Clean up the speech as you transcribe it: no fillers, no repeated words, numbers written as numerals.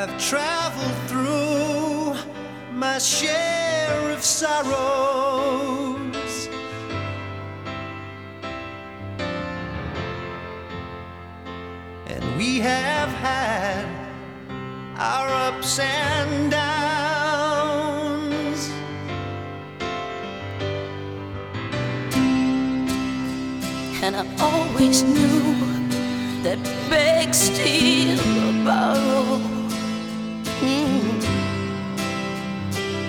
I've traveled through my share of sorrows, and we have had our ups and downs. And I always knew that beg steel